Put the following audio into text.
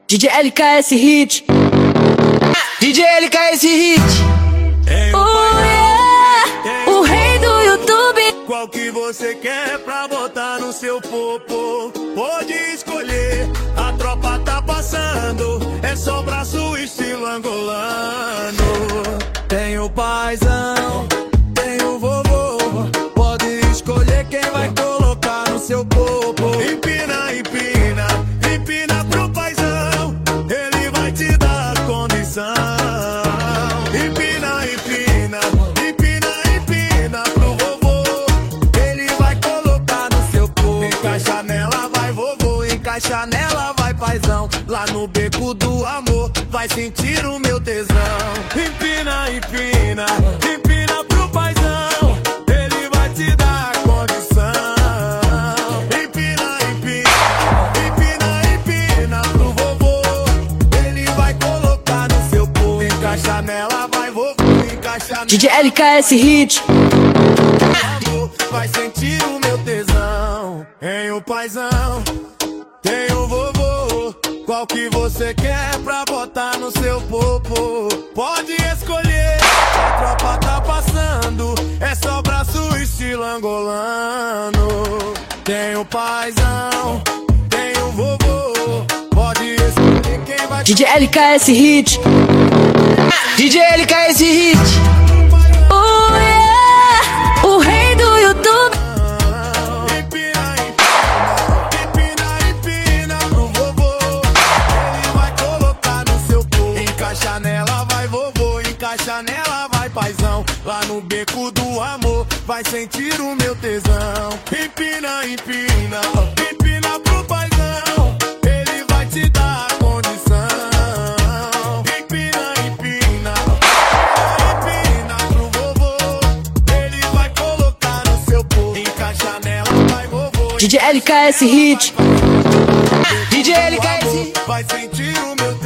DJ LKS Hit. DJ LKS Hit. Oh yeah, o rei do YouTube. Qual que você quer pra botar no seu popô? Pode escolher, a tropa tá passando. É só braço estilo angolano. Tem o paizão, tem o vovô. Pode escolher quem vai colocar no seu popô. Empina, empina, empina pro paizão. Ele vai te dar condição. Empina, empina, empina, empina pro vovô. Ele vai colocar no seu popô. Encaixa nela, vai vovô. Encaixa nela, vai paizão. Lá no beco do amor, vai sentir o meu tesão. Empina, empina, empina pro paizão. Ele vai te dar condição. Empina, empina, empina, empina pro vovô. Ele vai colocar no seu povo. Encaixa nela, vai vovô. Encaixa nela, DJ LKS Hit. vai sentir o meu tesão. Tem o paizão, tem o vovô. Qual que você quer pra botar no seu popô? Pode escolher, a tropa tá passando. É só braço estilo angolano. Tem o paizão, tem o vovô. Pode escolher quem vai. DJ LKS Hit. DJ LKS Hit. Oh yeah, o rei do YouTube. Empina, empina, empina pro vovô. Ele vai colocar no seu povo. Encaixa nela, vai vovô. Encaixa nela, vai paizão. Lá no beco do amor, vai sentir o meu tesão. Empina, empina, empina pro paizão. Ele vai te dar condição. Empina, empina, empina pro vovô. Ele vai colocar no seu povo. Encaixa nela, vai vovô. DJ LKS Hit. DJ LKS Hit. Vai sentir o meu